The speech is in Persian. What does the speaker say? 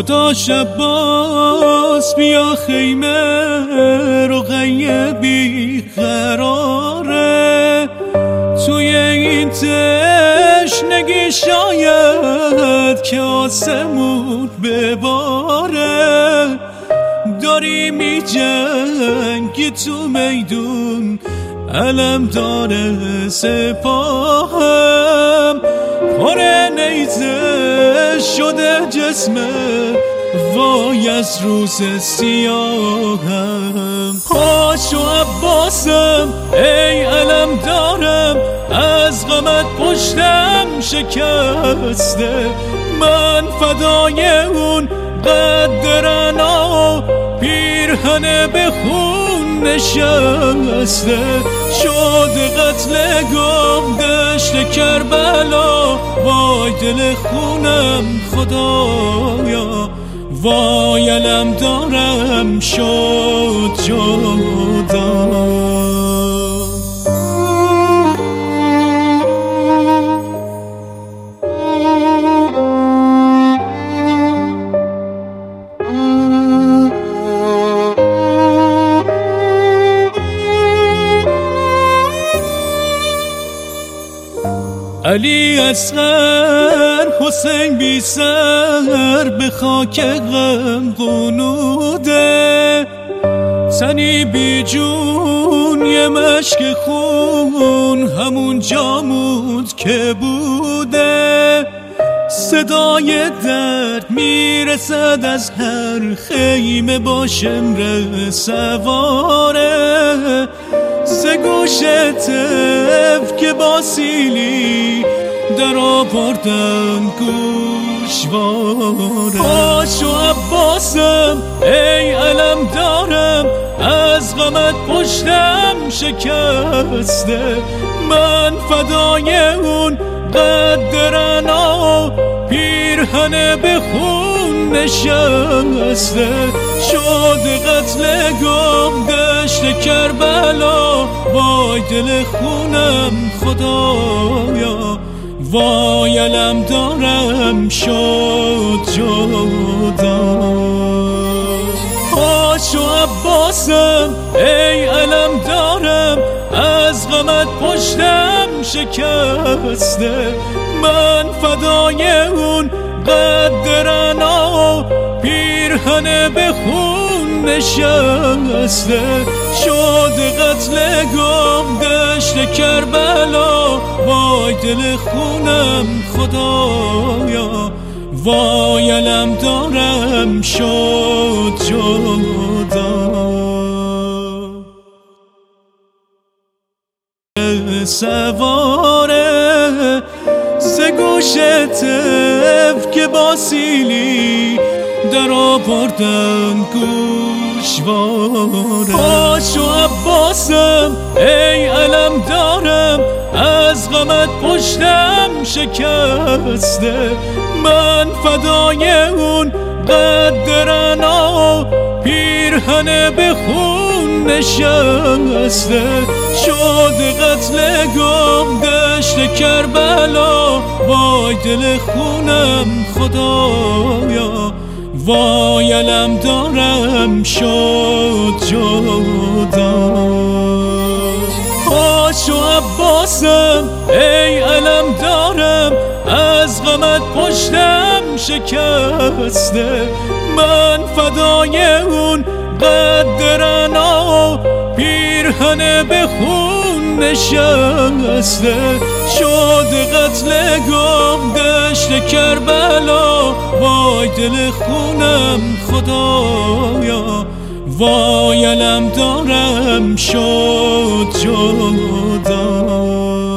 خدا شباس بیا خیمه رقیه بی قراره، توی این تشنگی شاید که آسمون بباره. داری می جنگی تو میدون، علم داره سپاهم، پر نیزه شده جسمه وای از روز سیاهم. پاشو عباسم ای علم دارم، از غمت پشتم شکسته، من فدای اون قدرنا پیرهن به خون نشسته. شد قتل گم دشت کربلا، وای دل خونم خدایا، وای علم دارم شد جدا. علی اصغر حسین بی سر به خاک غم غنوده، تنی بی جون یه مشک خون همون جامود که بوده. صدای درد میرسد از هر خیمه با شمر سواره، ز گوش طفل که با سیلی در آوردن گوشواره. پاشو عباسم ای علم دارم، از غمت پشتم شکسته، من فدای اون قدرنا پیرهن به خون نشسته. شد قتل گم دشت کربلا، وای دل خونم خدایا، وای علم دارم شد جدا. پاشو عباسم ای علم دارم، از غمت پشتم شکسته، من فدای اون قدرنا پیرهن به خون نشسته. شد قتل گم دشت کربلا، وای دل خونم خدایا، وای علم دارم شد جدا. سواره ز گوش طفل که با سیلی در آوردن گوشواره. پاشو عباسم ای علم دارم، از غمت پشتم شکسته، من فدای اون قدرنا پیرهن به خون نشسته. شد قتل گم دشت کربلا، وای دل خونم خدایا، وای علم دارم شد جدا. پاشو عباسم ای علم دارم، از غمت پشتم شکسته، من فدای اون قدرنا پیرهن به خون نشسته. شد قتل گم دشت کربلا، وای دل خونم خدایا، وای علم دارم شد جدا.